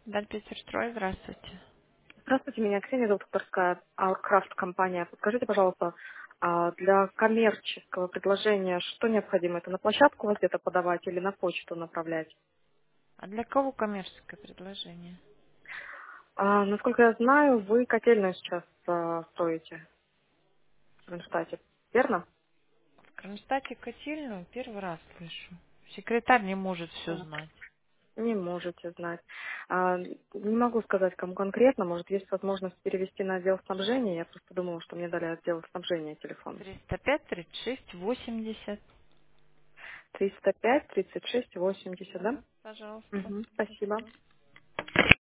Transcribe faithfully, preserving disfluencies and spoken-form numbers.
Дальпетерстрой, здравствуйте. Здравствуйте, меня Ксения зовут, авторская Aurcraft компания. Подскажите, пожалуйста, а, для коммерческого предложения что необходимо? Это на площадку вас где-то подавать или на почту направлять? А для кого коммерческое предложение? А, насколько я знаю, вы котельную сейчас а, строите в Кронштадте, верно? В Кронштадте котельную первый раз слышу. Секретарь не может все Так, знать. не можете знать. А, не могу сказать, кому конкретно. Может, есть возможность перевести на отдел снабжения. Я просто думала, что мне дали отдел снабжения телефон. триста пять тридцать шесть восемьдесят. триста пять тридцать шесть восемьдесят, да? Да, пожалуйста. Угу, спасибо. Спасибо.